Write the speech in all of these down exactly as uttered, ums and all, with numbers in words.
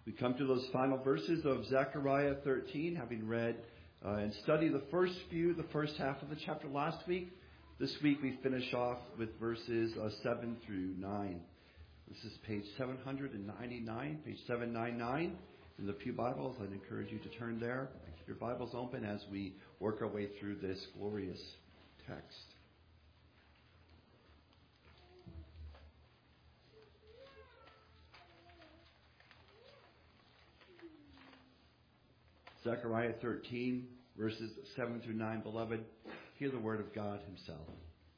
We come to those final verses of Zechariah thirteen, having read uh, and studied the first few, the first half of the chapter last week. This week we finish off with verses uh, seven through nine. This is page seven ninety-nine, page seven ninety-nine in the Pew Bibles. I'd encourage you to turn there and keep your Bibles open as we work our way through this glorious text. Zechariah thirteen, verses seven through nine. Beloved, hear the word of God himself.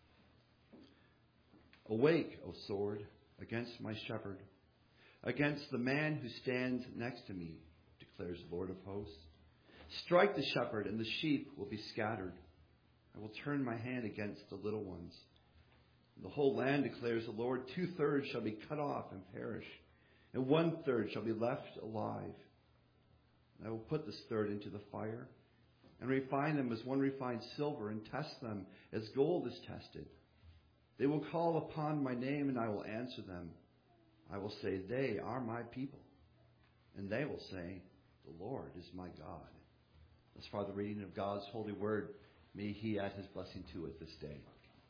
Awake, O sword, against my shepherd, against the man who stands next to me, declares the Lord of hosts. Strike the shepherd, and the sheep will be scattered. I will turn my hand against the little ones. The whole land, declares the Lord, two-thirds shall be cut off and perish, and one-third shall be left alive. I will put this third into the fire and refine them as one refines silver and test them as gold is tested. They will call upon my name and I will answer them. I will say, they are my people. And they will say, the Lord is my God. Thus far the reading of God's holy word. May he add his blessing to it this day.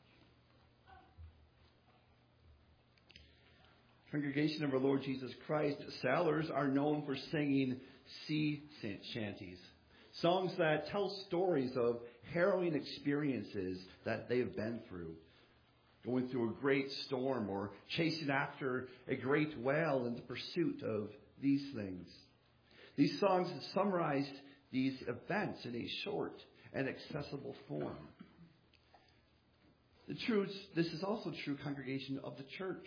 Congregation of our Lord Jesus Christ, sailors are known for singing sea shanties, songs that tell stories of harrowing experiences that they've been through, going through a great storm or chasing after a great whale in the pursuit of these things. These songs have summarized these events in a short and accessible form. The truth, this is also true, congregation, of the church.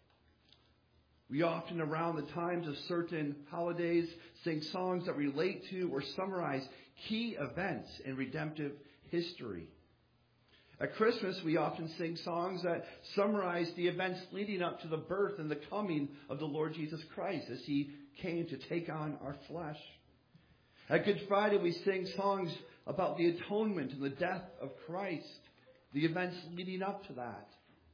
We often, around the times of certain holidays, sing songs that relate to or summarize key events in redemptive history. At Christmas, we often sing songs that summarize the events leading up to the birth and the coming of the Lord Jesus Christ as he came to take on our flesh. At Good Friday, we sing songs about the atonement and the death of Christ, the events leading up to that.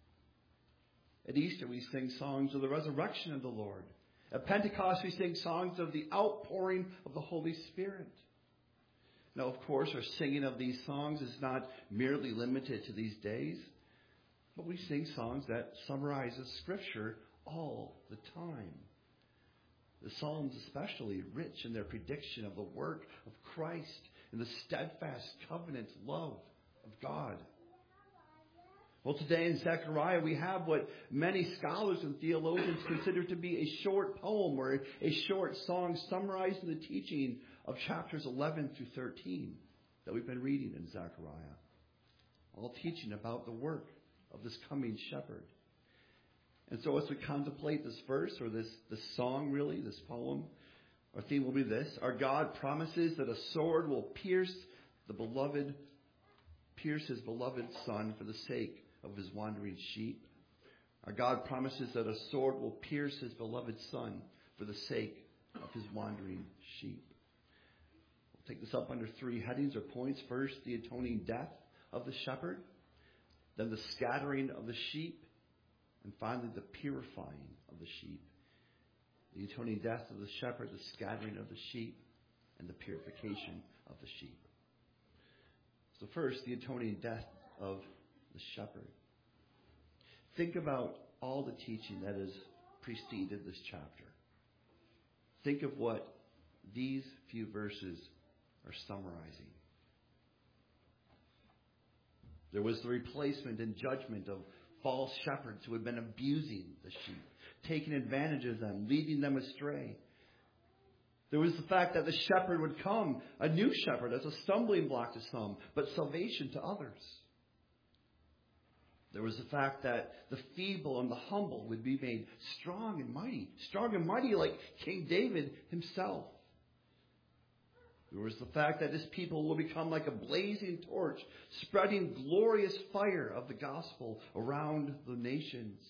At Easter, we sing songs of the resurrection of the Lord. At Pentecost, we sing songs of the outpouring of the Holy Spirit. Now, of course, our singing of these songs is not merely limited to these days, but we sing songs that summarize the Scripture all the time. The Psalms especially, rich in their prediction of the work of Christ and the steadfast covenant love of God. Well, today in Zechariah, we have what many scholars and theologians consider to be a short poem or a short song summarizing the teaching of chapters eleven through thirteen that we've been reading in Zechariah. All teaching about the work of this coming shepherd. And so as we contemplate this verse, or this, this song really, this poem, our theme will be this. Our God promises that a sword will pierce the beloved, pierce his beloved son for the sake of his wandering sheep. Our God promises that a sword will pierce his beloved son for the sake of his wandering sheep. We'll take this up under three headings or points. First, the atoning death of the shepherd. Then the scattering of the sheep. And finally, the purifying of the sheep. The atoning death of the shepherd, the scattering of the sheep, and the purification of the sheep. So first, the atoning death of the shepherd. Think about all the teaching that has preceded this chapter. Think of what these few verses are summarizing. There was the replacement and judgment of false shepherds who had been abusing the sheep, taking advantage of them, leading them astray. There was the fact that the shepherd would come, a new shepherd, as a stumbling block to some, but salvation to others. There was the fact that the feeble and the humble would be made strong and mighty, strong and mighty like King David himself. There was the fact that this people will become like a blazing torch, spreading glorious fire of the gospel around the nations.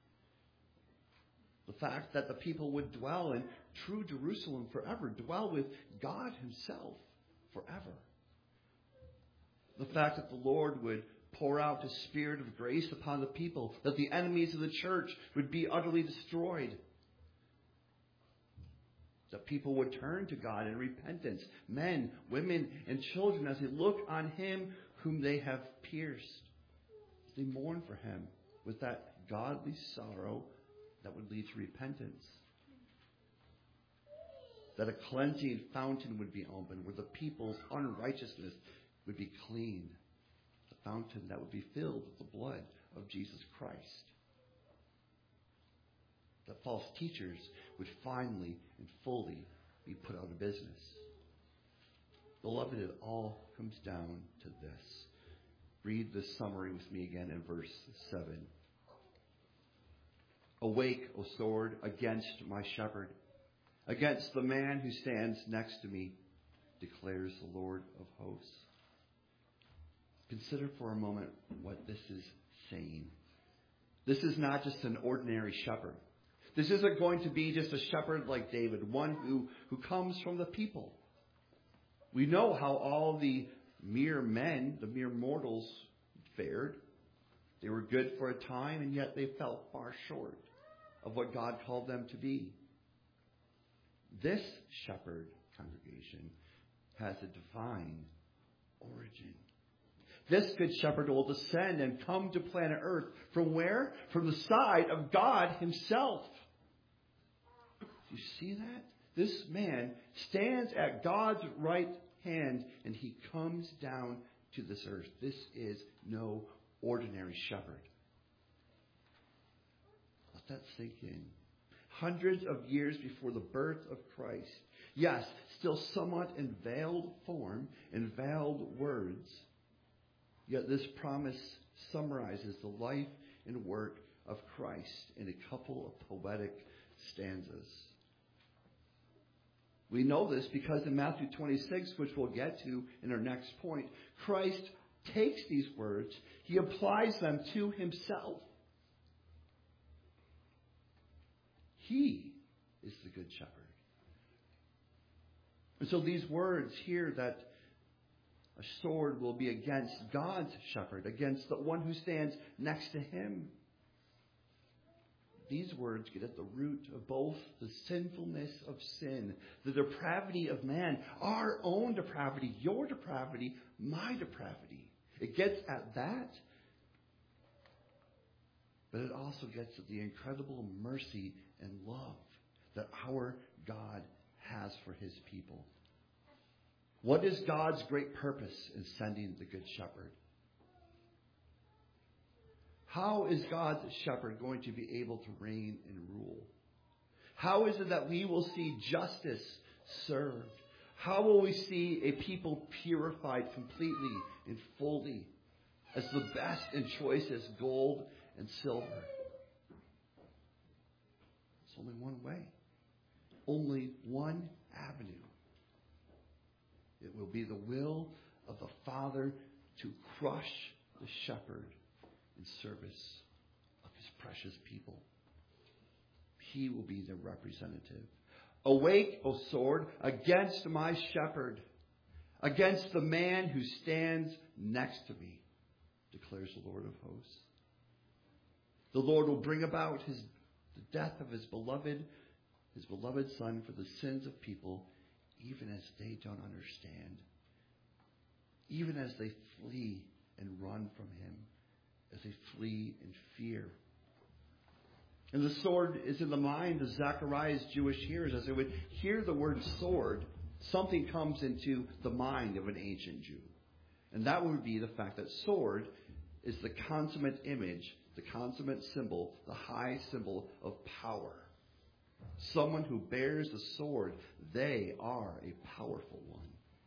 The fact that the people would dwell in true Jerusalem forever, dwell with God himself forever. The fact that the Lord would pour out his spirit of grace upon the people, that the enemies of the church would be utterly destroyed. That people would turn to God in repentance, men, women, and children, as they look on him whom they have pierced. They mourn for him with that godly sorrow that would lead to repentance. That a cleansing fountain would be opened where the people's unrighteousness would be cleaned. The fountain that would be filled with the blood of Jesus Christ. That false teachers would finally and fully be put out of business. Beloved, it all comes down to this. Read the summary with me again in verse seven. Awake, O sword, against my shepherd, against the man who stands next to me, declares the Lord of hosts. Consider for a moment what this is saying. This is not just an ordinary shepherd. This isn't going to be just a shepherd like David, one who, who comes from the people. We know how all the mere men, the mere mortals, fared. They were good for a time, and yet they fell far short of what God called them to be. This shepherd, congregation, has a divine origin. This good shepherd will descend and come to planet Earth. From where? From the side of God himself. Do you see that? This man stands at God's right hand and he comes down to this earth. This is no ordinary shepherd. Let that sink in. Hundreds of years before the birth of Christ. Yes, still somewhat in veiled form, in veiled words. Yet this promise summarizes the life and work of Christ in a couple of poetic stanzas. We know this because in Matthew twenty-six, which we'll get to in our next point, Christ takes these words, he applies them to himself. He is the good shepherd. And so these words here that a sword will be against God's shepherd, against the one who stands next to him. These words get at the root of both the sinfulness of sin, the depravity of man, our own depravity, your depravity, my depravity. It gets at that, but it also gets at the incredible mercy and love that our God has for his people. What is God's great purpose in sending the Good Shepherd? How is God's shepherd going to be able to reign and rule? How is it that we will see justice served? How will we see a people purified completely and fully as the best and choicest gold and silver? It's only one way. Only one avenue. It will be the will of the Father to crush the shepherd in service of his precious people. He will be the representative. Awake, O sword, against my shepherd, against the man who stands next to me, declares the Lord of hosts. The Lord will bring about his, the death of his beloved, his beloved Son for the sins of people, even as they don't understand, even as they flee and run from him, as they flee in fear. And the sword is in the mind of Zechariah's Jewish hearers. As they would hear the word sword, something comes into the mind of an ancient Jew. And that would be the fact that sword is the consummate image, the consummate symbol, the high symbol of power. Someone who bears the sword, they are a powerful one.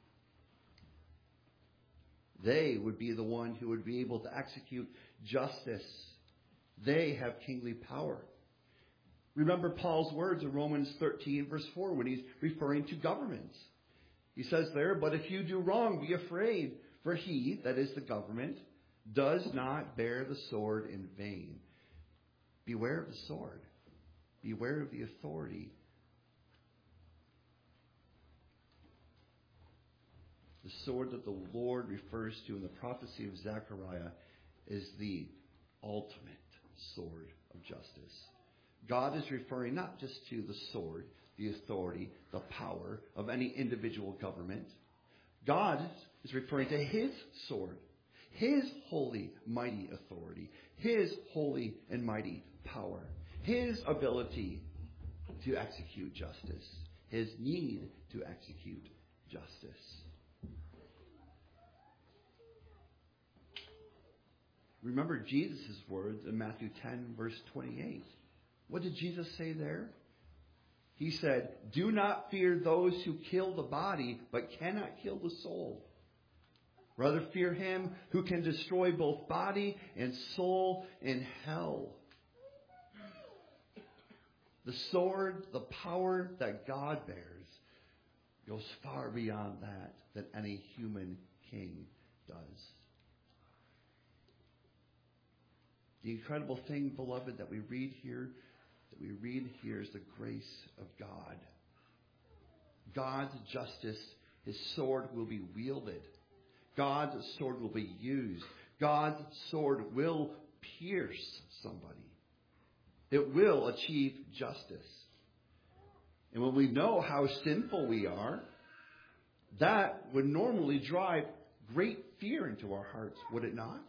They would be the one who would be able to execute justice. They have kingly power. Remember Paul's words in Romans thirteen, verse four, when he's referring to governments. He says there, but if you do wrong, be afraid, for he, that is the government, does not bear the sword in vain. Beware of the sword. Beware of the authority. The sword that the Lord refers to in the prophecy of Zechariah is the ultimate sword of justice. God is referring not just to the sword, the authority, the power of any individual government. God is referring to his sword, his holy, mighty authority, his holy and mighty power, his ability to execute justice, his need to execute justice. Remember Jesus' words in Matthew ten, verse twenty-eight. What did Jesus say there? He said, "Do not fear those who kill the body, but cannot kill the soul. Rather fear him who can destroy both body and soul in hell." The sword, the power that God bears, goes far beyond that that any human king does. The incredible thing, beloved, that we read here, that we read here is the grace of God. God's justice, his sword will be wielded. God's sword will be used. God's sword will pierce somebody. It will achieve justice. And when we know how sinful we are, that would normally drive great fear into our hearts, would it not?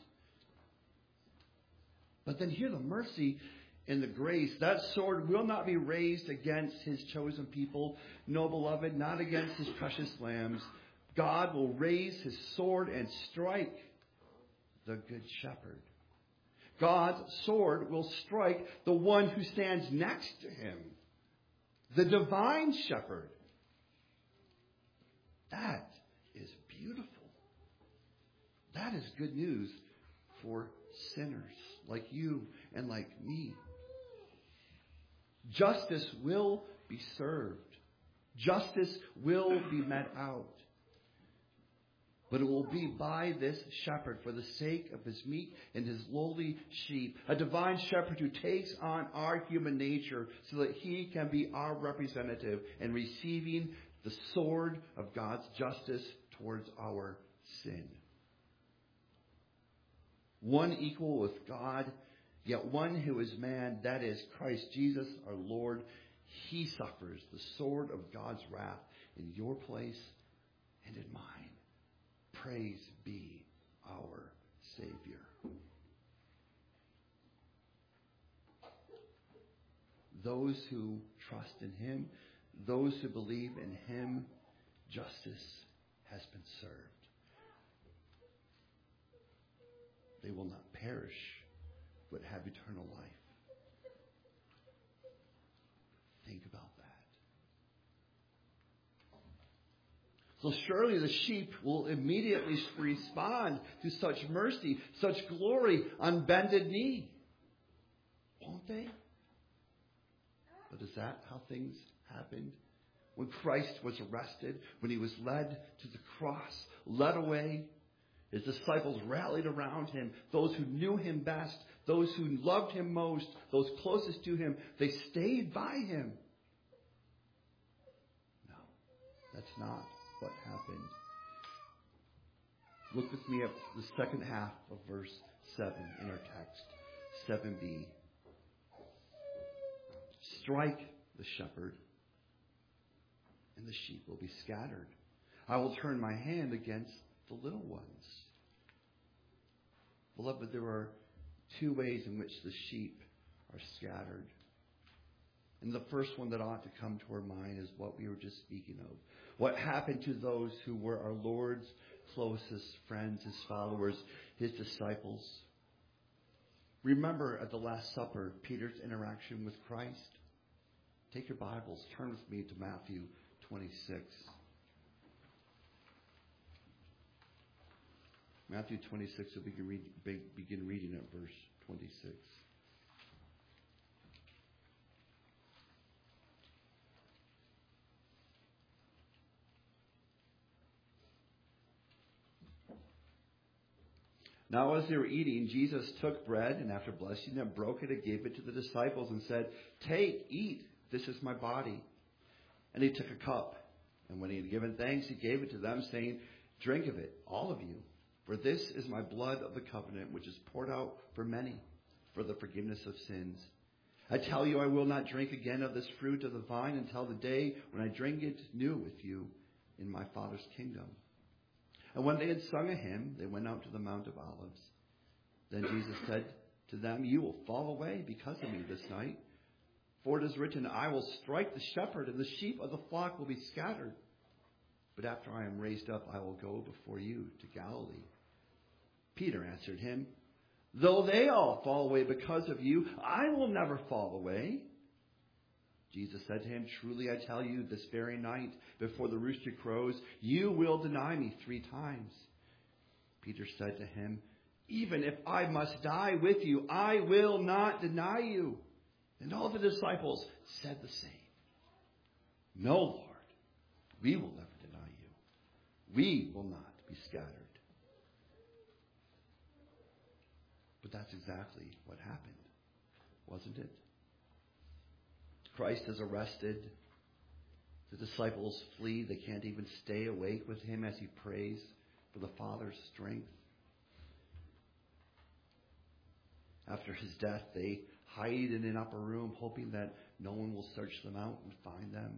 But then hear the mercy and the grace. That sword will not be raised against his chosen people. No, beloved, not against his precious lambs. God will raise his sword and strike the good shepherd. God's sword will strike the one who stands next to him, the divine shepherd. That is beautiful. That is good news for sinners like you and like me. Justice will be served. Justice will be met out. But it will be by this shepherd for the sake of his meek and his lowly sheep. A divine shepherd who takes on our human nature so that he can be our representative in receiving the sword of God's justice towards our sin. One equal with God, yet one who is man, that is Christ Jesus our Lord. He suffers the sword of God's wrath in your place and in mine. Praise be our Savior. Those who trust in him, those who believe in him, justice has been served. They will not perish, but have eternal life. Think about that. So surely the sheep will immediately respond to such mercy, such glory on bended knee. Won't they? But is that how things happened? When Christ was arrested, when he was led to the cross, led away, his disciples rallied around him. Those who knew him best, those who loved him most, those closest to him, they stayed by him. No, that's not what happened. Look with me at the second half of verse seven in our text, seven b. Strike the shepherd, and the sheep will be scattered. I will turn my hand against the little ones. Beloved, there are two ways in which the sheep are scattered. And the first one that ought to come to our mind is what we were just speaking of. What happened to those who were our Lord's closest friends, his followers, his disciples? Remember at the Last Supper, Peter's interaction with Christ? Take your Bibles, turn with me to Matthew twenty-six. Matthew twenty-six, we'll begin, read, begin reading at verse twenty-six. Now as they were eating, Jesus took bread, and after blessing it, broke it and gave it to the disciples and said, "Take, eat, this is my body." And he took a cup, and when he had given thanks, he gave it to them, saying, "Drink of it, all of you. For this is my blood of the covenant, which is poured out for many for the forgiveness of sins. I tell you, I will not drink again of this fruit of the vine until the day when I drink it new with you in my Father's kingdom." And when they had sung a hymn, they went out to the Mount of Olives. Then Jesus said to them, "You will fall away because of me this night. For it is written, I will strike the shepherd, and the sheep of the flock will be scattered. But after I am raised up, I will go before you to Galilee." Peter answered him, "Though they all fall away because of you, I will never fall away." Jesus said to him, "Truly I tell you, this very night, before the rooster crows, you will deny me three times." Peter said to him, "Even if I must die with you, I will not deny you." And all the disciples said the same. "No, Lord, we will never deny you. We will not be scattered." But that's exactly what happened, wasn't it? Christ is arrested. The disciples flee. They can't even stay awake with him as he prays for the Father's strength. After his death, they hide in an upper room, hoping that no one will search them out and find them.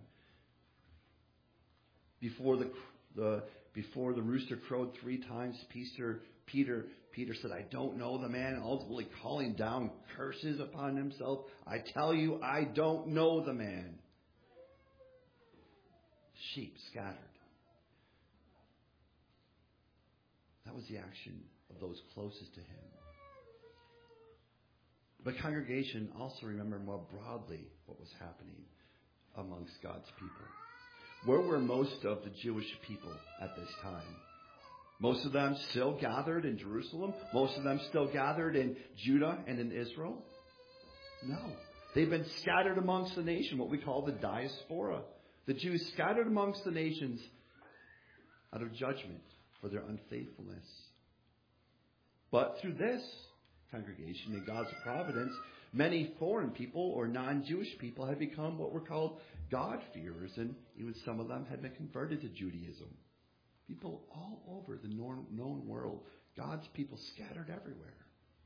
Before the, the before the rooster crowed three times, Peter Peter Peter said, "I don't know the man," ultimately calling down curses upon himself. "I tell you, I don't know the man." Sheep scattered. That was the action of those closest to him. But congregation, also remember more broadly what was happening amongst God's people. Where were most of the Jewish people at this time? Most of them still gathered in Jerusalem? Most of them still gathered in Judah and in Israel? No. They've been scattered amongst the nation, what we call the diaspora. The Jews scattered amongst the nations out of judgment for their unfaithfulness. But through this congregation, in God's providence, many foreign people or non-Jewish people had become what were called God-fearers, and even some of them had been converted to Judaism. People all over the known world, God's people scattered everywhere.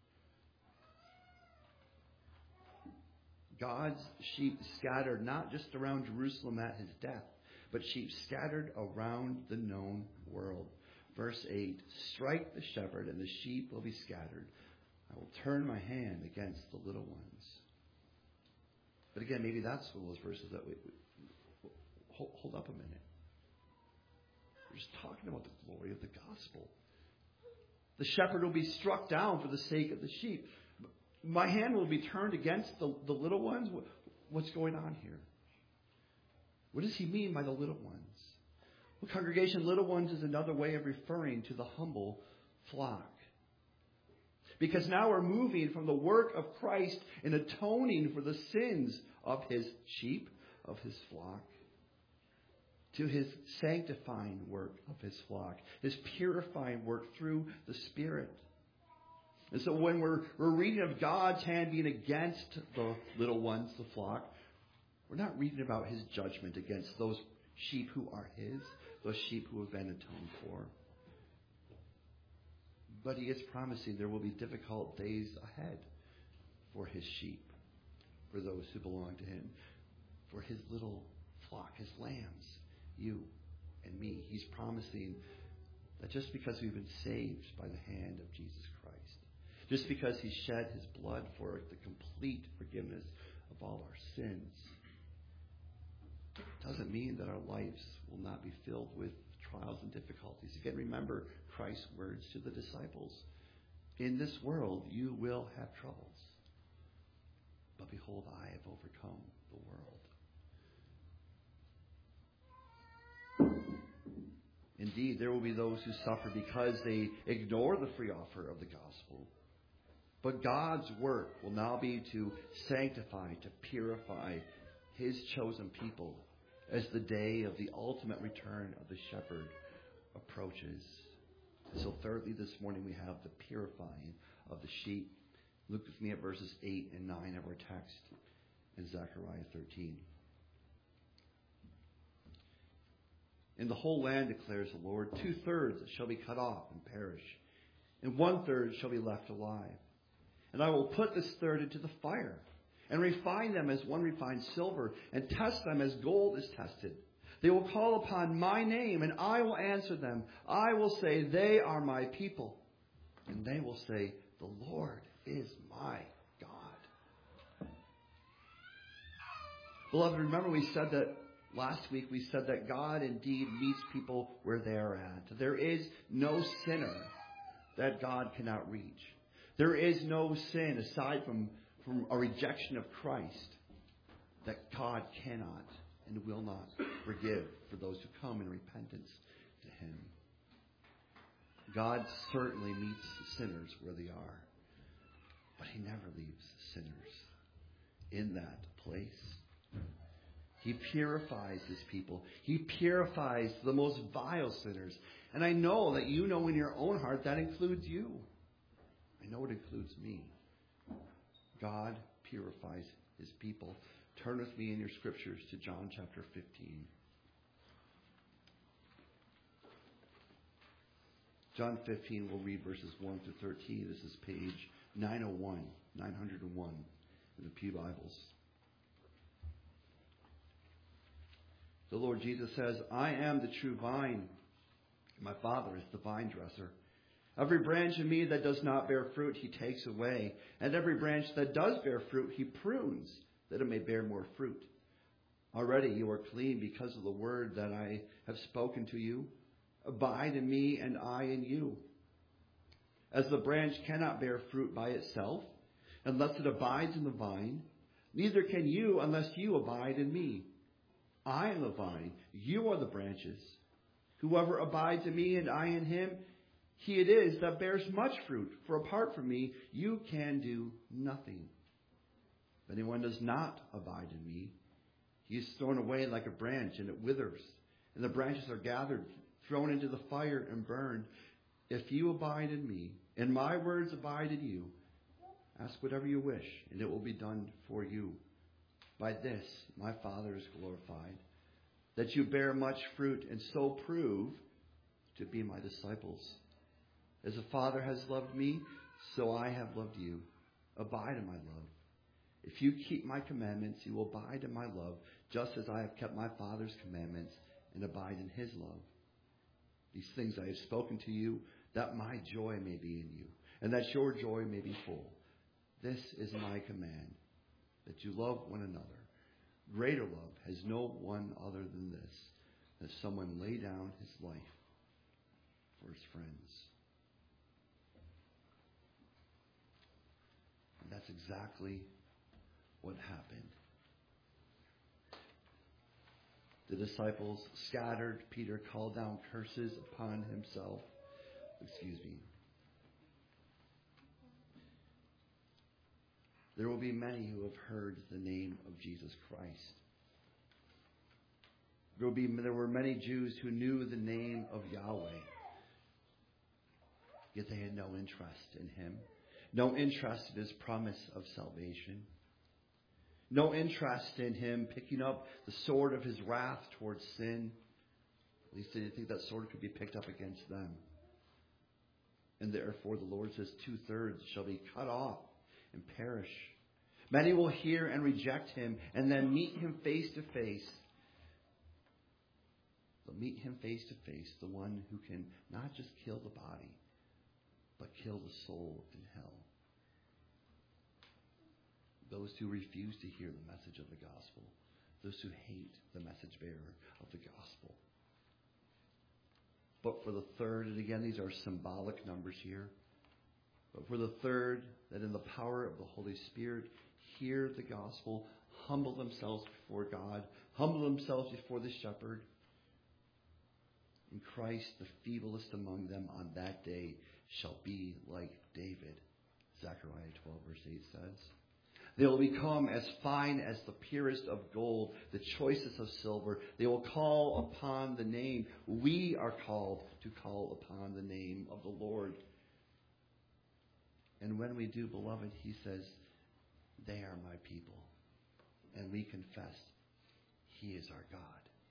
God's sheep scattered not just around Jerusalem at his death, but sheep scattered around the known world. Verse eight, "Strike the shepherd, and the sheep will be scattered. I will turn my hand against the little ones." But again, maybe that's one of those verses that we, we hold, hold up a minute. We're just talking about the glory of the gospel. The shepherd will be struck down for the sake of the sheep. My hand will be turned against the, the little ones. What's going on here? What does he mean by the little ones? Well, congregation, little ones is another way of referring to the humble flock. Because now we're moving from the work of Christ in atoning for the sins of his sheep, of his flock, to his sanctifying work of his flock, his purifying work through the Spirit. And so when we're, we're reading of God's hand being against the little ones, the flock, we're not reading about his judgment against those sheep who are his, those sheep who have been atoned for. But he is promising there will be difficult days ahead for his sheep, for those who belong to him, for his little flock, his lambs, you and me. He's promising that just because we've been saved by the hand of Jesus Christ, just because he shed his blood for the complete forgiveness of all our sins, doesn't mean that our lives will not be filled with trials and difficulties. Again, remember Christ's words to the disciples. In this world you will have troubles. But behold, I have overcome the world. Indeed, there will be those who suffer because they ignore the free offer of the gospel. But God's work will now be to sanctify, to purify his chosen people as the day of the ultimate return of the shepherd approaches. So thirdly, this morning we have the purifying of the sheep. Look with me at verses eight and nine of our text in Zechariah thirteen. "In the whole land, declares the Lord, two-thirds shall be cut off and perish, and one-third shall be left alive. And I will put this third into the fire, and refine them as one refines silver, and test them as gold is tested. They will call upon my name, and I will answer them. I will say, they are my people. And they will say, the Lord is my God. Beloved, remember we said that last week, we said that God indeed meets people where they are at. There is no sinner that God cannot reach. There is no sin aside from, from a rejection of Christ that God cannot and will not forgive for those who come in repentance to Him. God certainly meets sinners where they are, but He never leaves sinners in that place. He purifies His people. He purifies the most vile sinners. And I know that you know in your own heart that includes you. I know it includes me. God purifies His people. Turn with me in your scriptures to John chapter fifteen. John fifteen, we'll read verses one to thirteen. This is page nine oh one, nine oh one in the Pew Bibles. The Lord Jesus says, I am the true vine. My Father is the vine dresser. Every branch in me that does not bear fruit, He takes away. And every branch that does bear fruit, He prunes, that it may bear more fruit. Already you are clean because of the word that I have spoken to you. Abide in me, and I in you. As the branch cannot bear fruit by itself, unless it abides in the vine, neither can you unless you abide in me. I am the vine, you are the branches. Whoever abides in me and I in him, he it is that bears much fruit. For apart from me, you can do nothing. If anyone does not abide in me, he is thrown away like a branch, and it withers. And the branches are gathered, thrown into the fire, and burned. If you abide in me, and my words abide in you, ask whatever you wish, and it will be done for you. By this my Father is glorified, that you bear much fruit, and so prove to be my disciples. As the Father has loved me, so I have loved you. Abide in my love. If you keep my commandments, you will abide in my love, just as I have kept my Father's commandments and abide in His love. These things I have spoken to you, that my joy may be in you, and that your joy may be full. This is my command, that you love one another. Greater love has no one other than this, that someone lay down his life for his friends. And that's exactly what happened. The disciples scattered. Peter called down curses upon himself. Excuse me. There will be many who have heard the name of Jesus Christ. There will be, there were many Jews who knew the name of Yahweh, yet they had no interest in Him, no interest in His promise of salvation, no interest in Him picking up the sword of His wrath towards sin. At least they didn't think that sword could be picked up against them. And therefore the Lord says, two-thirds shall be cut off and perish. Many will hear and reject Him, and then meet Him face to face. They'll meet Him face to face, the one who can not just kill the body, but kill the soul in hell. Those who refuse to hear the message of the gospel, those who hate the message bearer of the gospel. But for the third, and again, these are symbolic numbers here, but for the third, that in the power of the Holy Spirit, hear the gospel, humble themselves before God, humble themselves before the shepherd. In Christ, the feeblest among them on that day shall be like David. Zechariah twelve verse eight says. They will become as fine as the purest of gold, the choicest of silver. They will call upon the name. We are called to call upon the name of the Lord. And when we do, beloved, He says, they are my people. And we confess He is our God.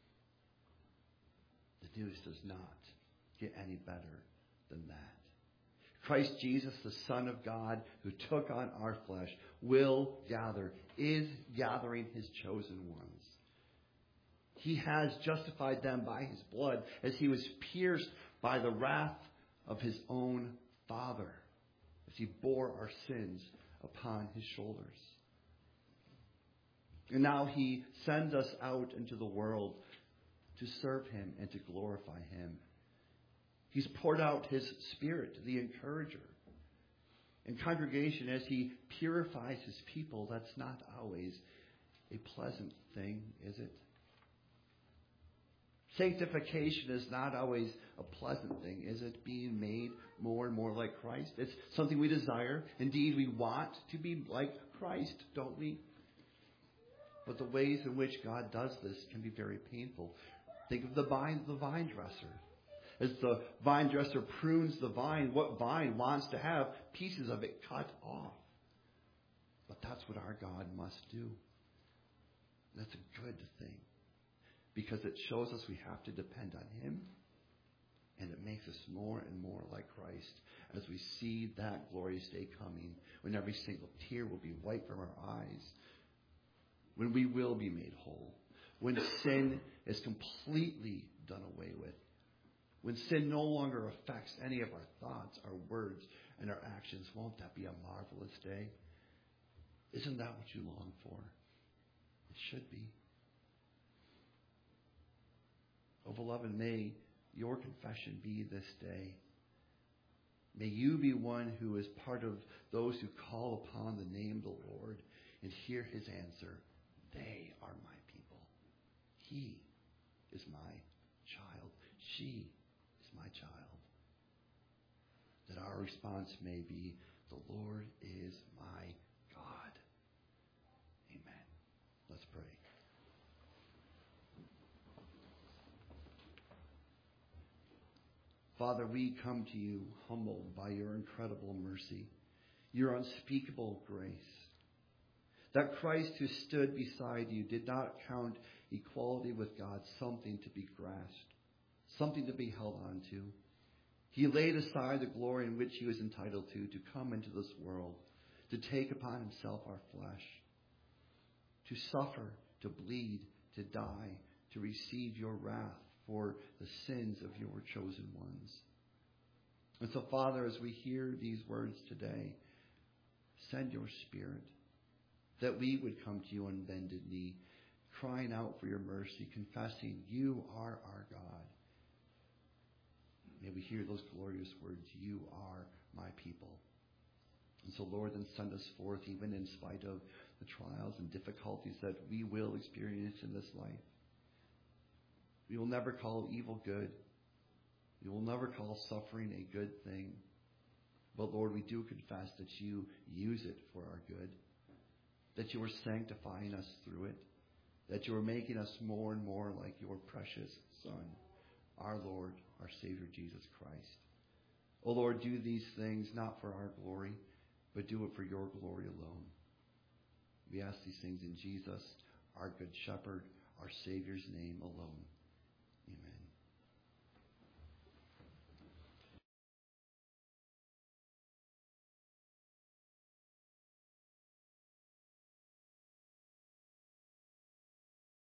The news does not get any better than that. Christ Jesus, the Son of God, who took on our flesh, will gather is gathering his chosen ones. He has justified them by his blood as he was pierced by the wrath of his own Father, as he bore our sins upon his shoulders. And now he sends us out into the world to serve him and to glorify him. He's poured out his Spirit, the encourager. In congregation, as he purifies his people, that's not always a pleasant thing, is it? Sanctification is not always a pleasant thing, is it? Being made more and more like Christ. It's something we desire. Indeed, we want to be like Christ, don't we? But the ways in which God does this can be very painful. Think of the vine, the vine dresser. As the vine dresser prunes the vine, what vine wants to have pieces of it cut off? But that's what our God must do. That's a good thing, because it shows us we have to depend on him, and it makes us more and more like Christ as we see that glorious day coming, when every single tear will be wiped from our eyes, when we will be made whole, when sin is completely done away with, when sin no longer affects any of our thoughts, our words, and our actions. Won't that be a marvelous day? Isn't that what you long for? It should be. Oh, beloved, may your confession be this day. May you be one who is part of those who call upon the name of the Lord and hear his answer. They are my people. He is my child. She is my child. That our response may be, the Lord is my God. Amen. Let's pray. Father, we come to you humbled by your incredible mercy, your unspeakable grace. That Christ who stood beside you did not count equality with God something to be grasped, something to be held on to. He laid aside the glory in which he was entitled to, to come into this world, to take upon himself our flesh, to suffer, to bleed, to die, to receive your wrath for the sins of your chosen ones. And so, Father, as we hear these words today, send your Spirit, that we would come to you on bended knee, crying out for your mercy, confessing you are our God. May we hear those glorious words, you are my people. And so, Lord, then send us forth even in spite of the trials and difficulties that we will experience in this life. We will never call evil good. We will never call suffering a good thing. But Lord, we do confess that you use it for our good, that you are sanctifying us through it, that you are making us more and more like your precious Son, our Lord, our Savior, Jesus Christ. Oh Lord, do these things not for our glory, but do it for your glory alone. We ask these things in Jesus, our good shepherd, our Savior's name alone. Amen.